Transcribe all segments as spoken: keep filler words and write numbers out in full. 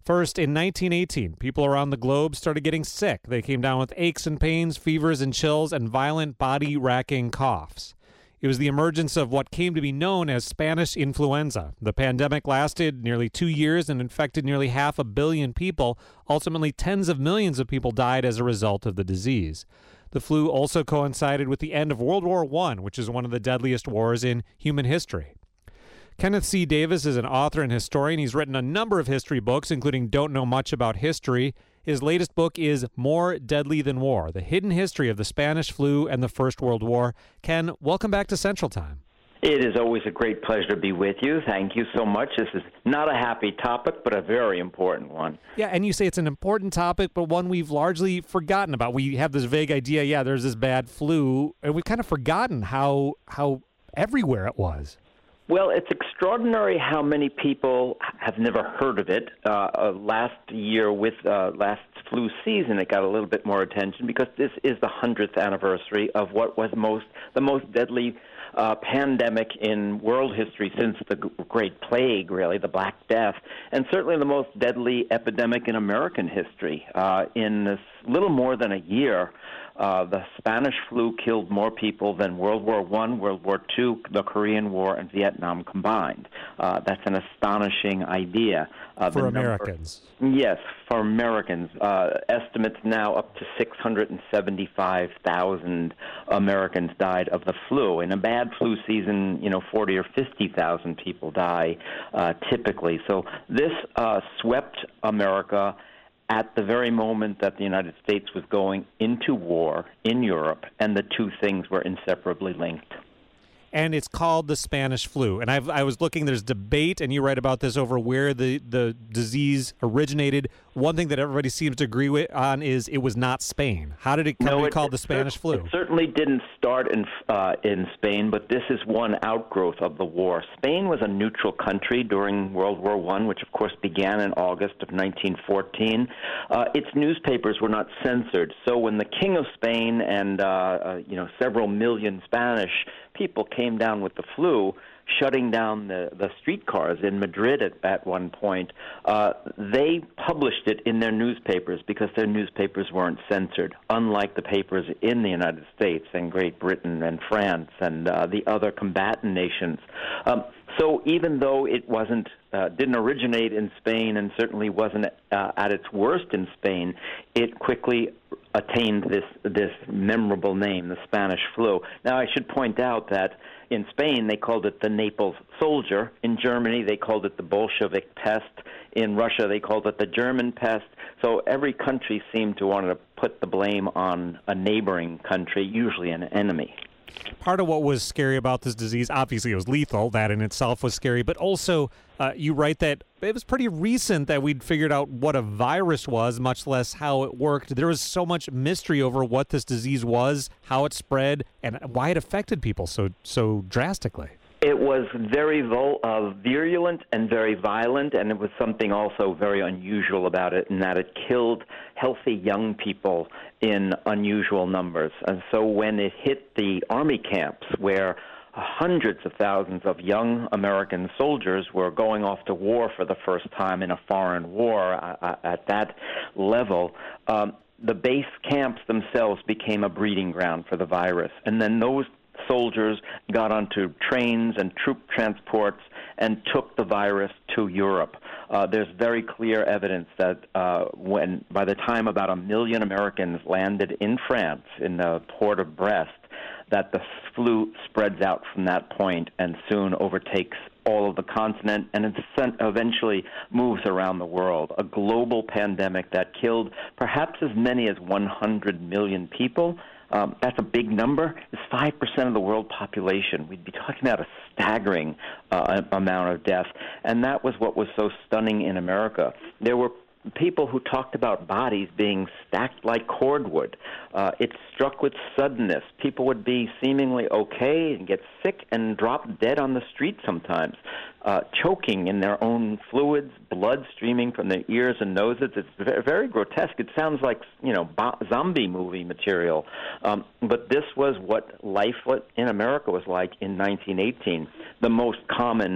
First, in nineteen eighteen, people around the globe started getting sick. They came down with aches and pains, fevers and chills, and violent body-racking coughs. It was the emergence of what came to be known as Spanish influenza. The pandemic lasted nearly two years and infected nearly half a billion people. Ultimately, tens of millions of people died as a result of the disease. The flu also coincided with the end of World War One, which is one of the deadliest wars in human history. Kenneth C. Davis is an author and historian. He's written a number of history books, including Don't Know Much About History. His latest book is More Deadly Than War, The Hidden History of the Spanish Flu and the First World War. Ken, welcome back to Central Time. It is always a great pleasure to be with you. Thank you so much. This is not a happy topic, but a very important one. Yeah, and you say it's an important topic, but one we've largely forgotten about. We have this vague idea, yeah, there's this bad flu, and we've kind of forgotten how how everywhere it was. Well, it's extraordinary how many people have never heard of it. Uh, uh, last year, with uh, last flu season, it got a little bit more attention because this is the hundredth anniversary of what was most the most deadly uh, pandemic in world history since the Great Plague, really, the Black Death, and certainly the most deadly epidemic in American history. Uh, in this little more than a year, Uh, the Spanish flu killed more people than World War One, World War Two, the Korean War, and Vietnam combined. Uh, that's an astonishing idea. Uh, for Americans. Number, yes, for Americans. Uh, estimates now up to six hundred seventy-five thousand Americans died of the flu. In a bad flu season, you know, forty or fifty thousand people die uh, typically. So this uh, swept America at the very moment that the United States was going into war in Europe, and the two things were inseparably linked. And it's called the Spanish flu. And I've, I was looking, there's debate, and you write about this, over where the, the disease originated. One thing that everybody seems to agree with, on is it was not Spain. How did it come no, to be it, called the Spanish it, flu? It certainly didn't start in uh, in Spain, but this is one outgrowth of the war. Spain was a neutral country during World War One, which of course began in August of nineteen fourteen. Uh, its newspapers were not censored, so when the King of Spain and uh, uh, you know several million Spanish people came down with the flu, shutting down the, the streetcars in Madrid at, at one point, uh, they published it in their newspapers because their newspapers weren't censored, unlike the papers in the United States and Great Britain and France and uh, the other combatant nations. Um, so even though it wasn't uh, didn't originate in Spain and certainly wasn't uh, at its worst in Spain, it quickly attained this this memorable name, the Spanish flu. Now, I should point out that in Spain, they called it the Naples soldier. In Germany, they called it the Bolshevik pest. In Russia, they called it the German pest. So every country seemed to want to put the blame on a neighboring country, usually an enemy. Part of what was scary about this disease, obviously it was lethal, that in itself was scary, but also uh, you write that it was pretty recent that we'd figured out what a virus was, much less how it worked. There was so much mystery over what this disease was, how it spread, and why it affected people so so drastically. It was very vol- uh, virulent and very violent, and it was something also very unusual about it in that it killed healthy young people in unusual numbers. And so when it hit the army camps, where hundreds of thousands of young American soldiers were going off to war for the first time in a foreign war uh, at that level, um, the base camps themselves became a breeding ground for the virus. And then those soldiers got onto trains and troop transports and took the virus to Europe. Uh, there's very clear evidence that uh, when, by the time about a million Americans landed in France, in the port of Brest, that the flu spreads out from that point and soon overtakes all of the continent and eventually moves around the world. A global pandemic that killed perhaps as many as one hundred million people. Um, that's a big number. It's five percent of the world population. We'd be talking about a staggering uh, amount of death. And that was what was so stunning in America. There were people who talked about bodies being stacked like cordwood. Uh, it struck with suddenness. People would be seemingly okay and get sick and drop dead on the street sometimes, uh, choking in their own fluids, blood streaming from their ears and noses. It's very, very grotesque. It sounds like, you know, bo- zombie movie material. Um, but this was what life in America was like in nineteen eighteen. The most common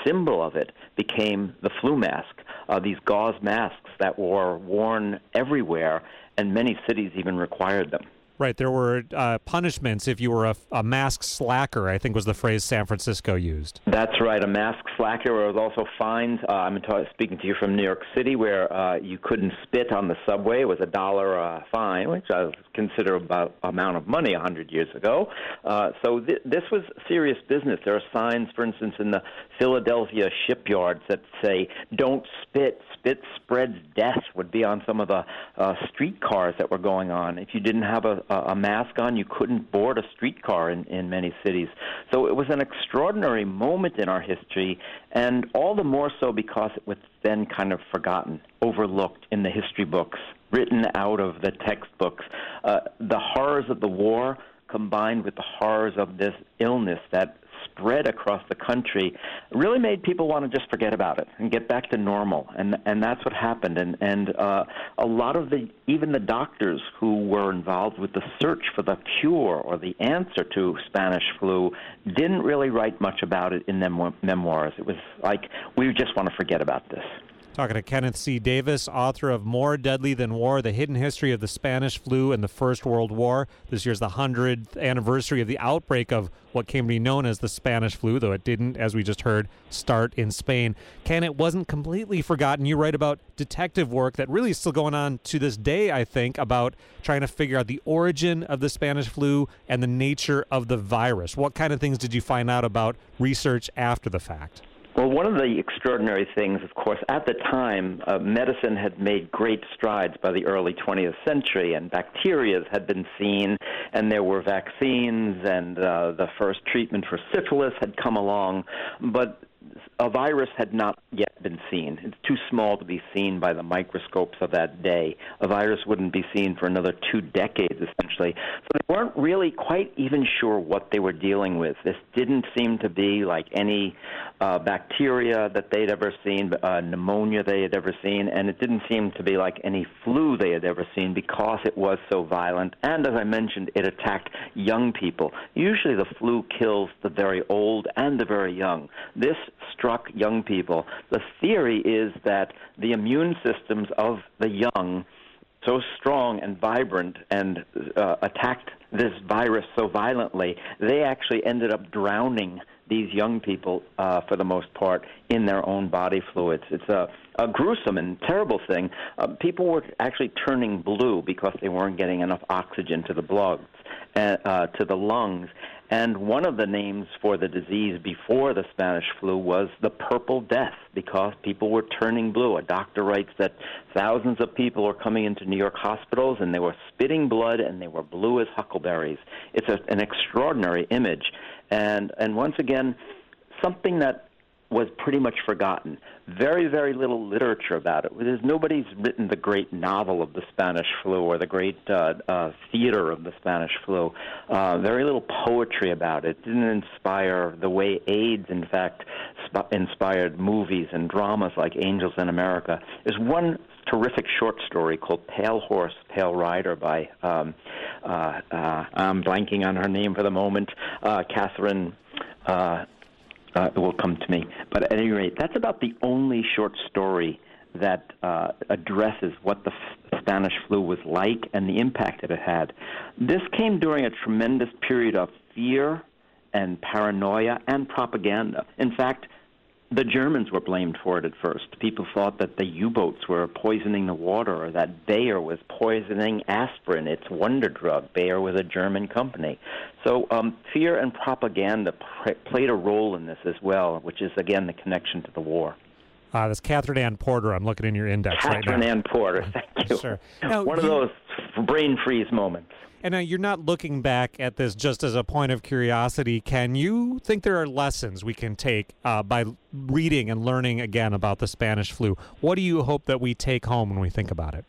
symbol of it became the flu mask, uh, these gauze masks that were worn everywhere, and many cities even required them. Right. There were uh, punishments if you were a, a mask slacker, I think was the phrase San Francisco used. That's right. A mask slacker. There was also fines. Uh, I'm ta- speaking to you from New York City, where uh, you couldn't spit on the subway. It was a dollar uh, fine, which I consider about amount of money a hundred years ago. Uh, so th- this was serious business. There are signs, for instance, in the Philadelphia shipyards that say, "Don't spit. Spit spreads death," would be on some of the uh, streetcars that were going on. If you didn't have a a mask on, you couldn't board a streetcar in, in many cities. So it was an extraordinary moment in our history, and all the more so because it was then kind of forgotten, overlooked in the history books, written out of the textbooks. Uh, the horrors of the war combined with the horrors of this illness that spread across the country really made people want to just forget about it and get back to normal, and and that's what happened. And and uh, a lot of the even the doctors who were involved with the search for the cure or the answer to Spanish flu didn't really write much about it in their memoirs. It was like, we just want to forget about this. Talking to Kenneth C. Davis, author of More Deadly Than War, The Hidden History of the Spanish Flu and the First World War. This year's the hundredth anniversary of the outbreak of what came to be known as the Spanish flu, though it didn't, as we just heard, start in Spain. Ken, it wasn't completely forgotten. You write about detective work that really is still going on to this day, I think, about trying to figure out the origin of the Spanish flu and the nature of the virus. What kind of things did you find out about research after the fact? Well, one of the extraordinary things, of course, at the time, uh, medicine had made great strides by the early twentieth century, and bacteria had been seen, and there were vaccines, and uh, the first treatment for syphilis had come along, but a virus had not yet been seen. It's too small to be seen by the microscopes of that day. A virus wouldn't be seen for another two decades, essentially. So they weren't really quite even sure what they were dealing with. This didn't seem to be like any uh, bacteria that they'd ever seen, uh, pneumonia they had ever seen, and it didn't seem to be like any flu they had ever seen because it was so violent. And as I mentioned, it attacked young people. Usually the flu kills the very old and the very young. This struck young people. The theory is that the immune systems of the young, so strong and vibrant, and uh, attacked this virus so violently, they actually ended up drowning these young people, uh, for the most part, in their own body fluids. It's a, a gruesome and terrible thing. Uh, people were actually turning blue because they weren't getting enough oxygen to the blood, uh, uh, to the lungs. And one of the names for the disease before the Spanish flu was the Purple Death, because people were turning blue. A doctor writes that thousands of people were coming into New York hospitals, and they were spitting blood, and they were blue as huckleberries. It's a, an extraordinary image. And, and once again, something that was pretty much forgotten. Very, very little literature about it. There's nobody's written the great novel of the Spanish flu or the great uh, uh, theater of the Spanish flu. Uh, very little poetry about it. It didn't inspire the way AIDS, in fact, sp- inspired movies and dramas like Angels in America. There's one terrific short story called Pale Horse, Pale Rider by, um, uh, uh, I'm blanking on her name for the moment, uh, Catherine... Uh, Uh, it will come to me. But at any rate, that's about the only short story that uh, addresses what the f- Spanish flu was like and the impact that it had. This came during a tremendous period of fear and paranoia and propaganda. In fact, the Germans were blamed for it at first. People thought that the U-boats were poisoning the water, or that Bayer was poisoning aspirin, its wonder drug. Bayer was a German company. So um, fear and propaganda pr- played a role in this as well, which is, again, the connection to the war. Uh, that's Catherine Ann Porter. I'm looking in your index Catherine right now. Catherine Ann Porter, thank you. Sure. Now, One of you, those brain freeze moments. And now you're not looking back at this just as a point of curiosity. Can you think there are lessons we can take uh, by reading and learning again about the Spanish flu? What do you hope that we take home when we think about it?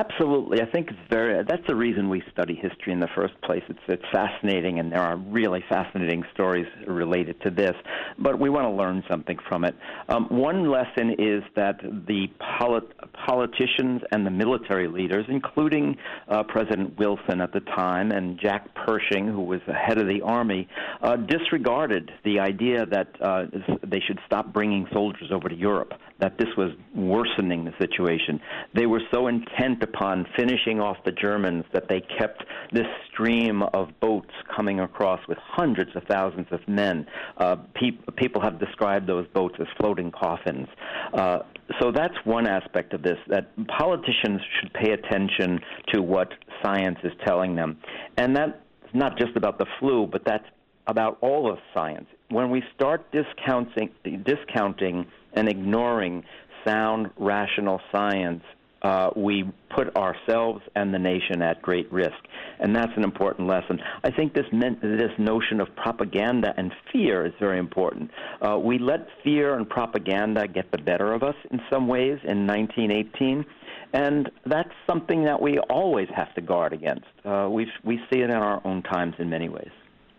absolutely. I think it's very. That's the reason we study history in the first place. It's it's fascinating, and there are really fascinating stories related to this. But we want to learn something from it. Um, one lesson is that the polit- politicians and the military leaders, including uh, President Wilson at the time and Jack Pershing, who was the head of the army, uh, disregarded the idea that uh, they should stop bringing soldiers over to Europe, that this was worsening the situation. They were so intent upon finishing off the Germans that they kept this stream of boats coming across with hundreds of thousands of men. Uh, pe- people have described those boats as floating coffins. Uh, so that's one aspect of this, that politicians should pay attention to what science is telling them. And that's not just about the flu, but that's about all of science. When we start discounting, discounting and ignoring sound, rational science, uh, we put ourselves and the nation at great risk. And that's an important lesson. I think this meant, this notion of propaganda and fear is very important. Uh, we let fear and propaganda get the better of us in some ways in nineteen eighteen. And that's something that we always have to guard against. Uh, we we see it in our own times in many ways.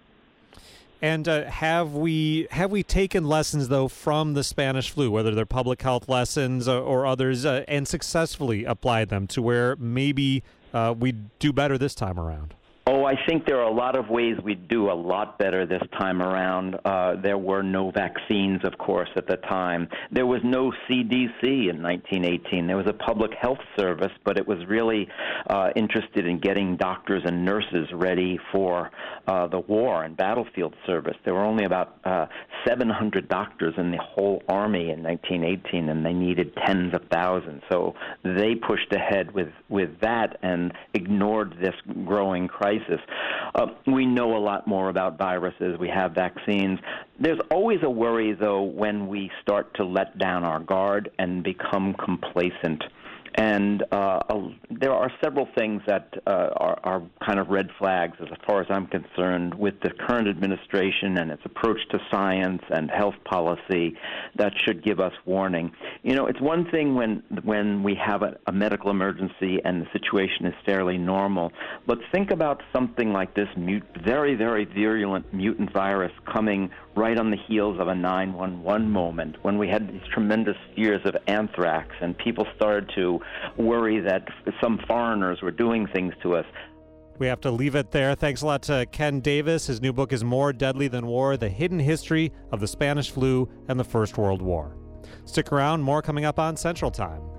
And uh, have we have we taken lessons, though, from the Spanish flu, whether they're public health lessons or, or others, uh, and successfully applied them to where maybe uh, we do better this time around? Oh, I think there are a lot of ways we do a lot better this time around. Uh, there were no vaccines, of course, at the time. There was no C D C in nineteen eighteen. There was a public health service, but it was really uh, interested in getting doctors and nurses ready for uh, the war and battlefield service. There were only about uh, seven hundred doctors in the whole army in nineteen eighteen, and they needed tens of thousands. So they pushed ahead with, with that and ignored this growing crisis. Uh, we know a lot more about viruses. We have vaccines. There's always a worry, though, when we start to let down our guard and become complacent. And uh, there are several things that uh, are, are kind of red flags, as far as I'm concerned, with the current administration and its approach to science and health policy that should give us warning. You know, it's one thing when when we have a, a medical emergency and the situation is fairly normal, but think about something like this mut- very, very virulent mutant virus coming right on the heels of a nine one one moment, when we had these tremendous fears of anthrax and people started to worry that some foreigners were doing things to us. We have to leave it there. Thanks a lot to Ken Davis. His new book is More Deadly Than War, The Hidden History of the Spanish Flu and the First World War. Stick around, more coming up on Central Time.